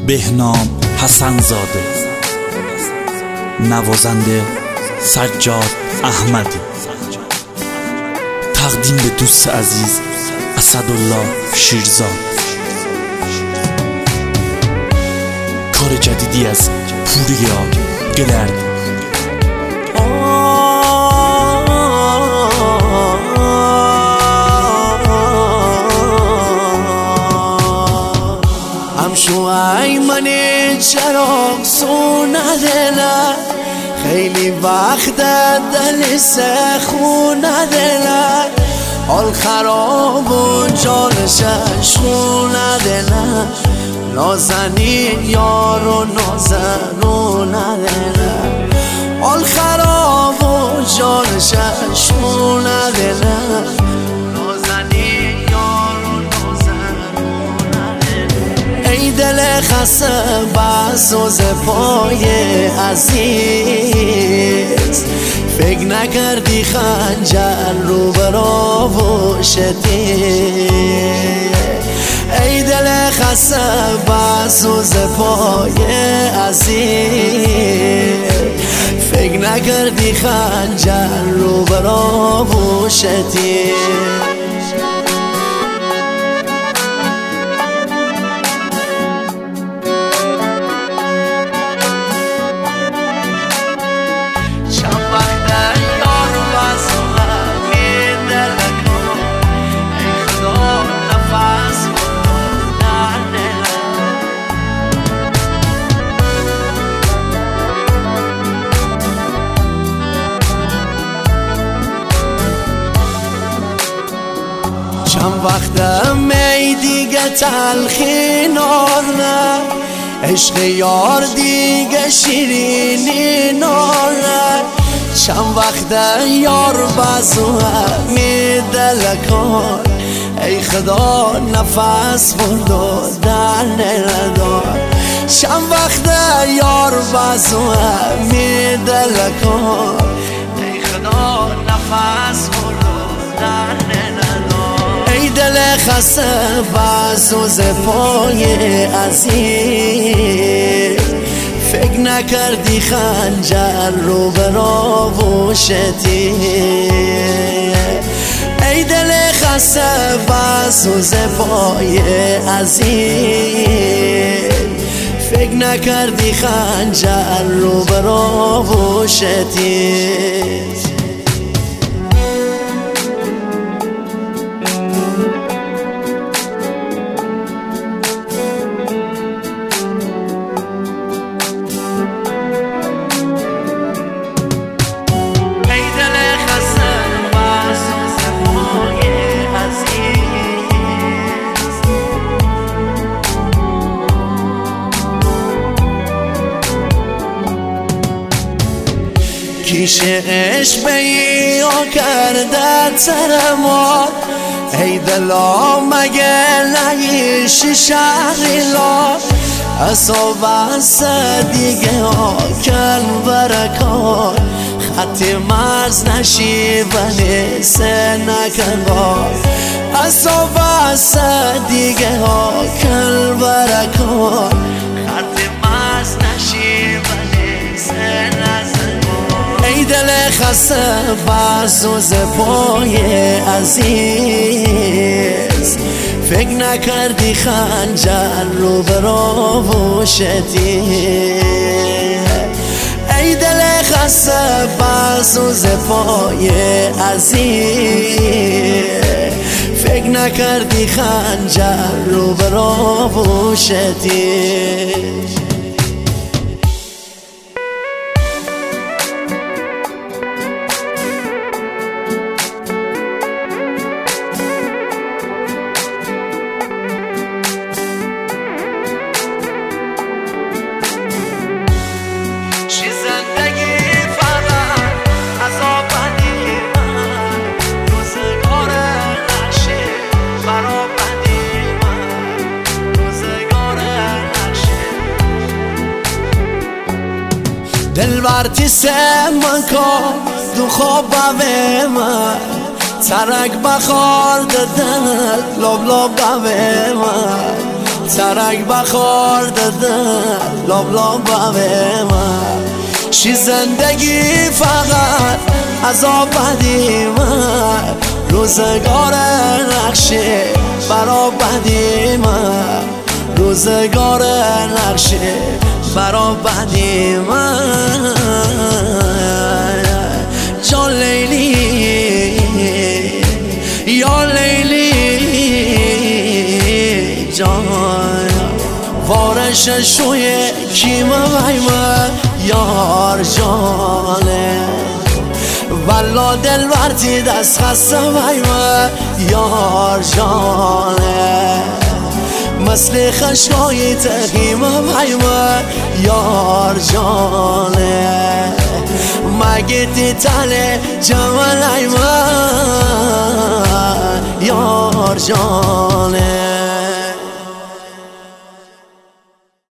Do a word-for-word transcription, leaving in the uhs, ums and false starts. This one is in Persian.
بهنام حسن‌زاده، نوازنده سجاد احمدی، تقدیم به دوست عزیز اسدالله شیرزاد. کار جدیدی از پوریا گلردی. همشو ایمنی چراغ سونه دلم، خیلی وقت دل سخونه دلم، حال خراب و جانش شونه دلم، نازنین یار و نازنونه دلم، حال خراب و جانش شونه دلم، نازنین یار و نازنونه دلم. ای دل خسته بس و زپای عزیز، فکر نکردی خنجر رو برا و شدی. ای دل خسته بس و زپای عزیز، فکر نکردی خنجر رو برا و شدی. چند وقت می دیگه تلخی نار نه، عشق یار دیگه شیرینی نار نه. چند وقت یار بازو همی دلکان، ای خدا نفس برد و در ندار. چند وقت یار بازو همی دلکان، ای خدا نفس برد و در ندار. ای دل خسته بس و زپای عزیز، فکر نکردی خنجر رو برا و شدی. ای دل خسته بس و زپای عزیز، فکر نکردی خنجر رو برا و شدی. کیش عشق بیا کرده تر ما، ای دلا مگه نگیشی شهری لا. اصاب از دیگه ها کن برکان، خطی مرز نشی ولی سه نکن باز. اصاب از دیگه ها کن برکان، خطی مرز نشی ولی سه نکن باز. ای دل خسته بس و زپای عزیز، فکر نکردی خنجر رو برا و شدی. ای دل خسته بس و زپای عزیز، فکر نکردی خنجر رو برا و شدی. دل برتی من کن دو خواب به من، ترک بخار دل لب لب به من، ترک بخار دادن لاب لاب به من شی زندگی فقط عذاب بدی من روزگار نقشه برا بدی من روزگار نقشه برا بدی من جان لیلی یا لیلی جان وارش شوی کیم ویمه یار جانه والا دل ورتی دست خسته ویمه یار جانه مثل خشکای تقیمه ویمه یار جانه مگه تی تله جمال ایمه یار جانه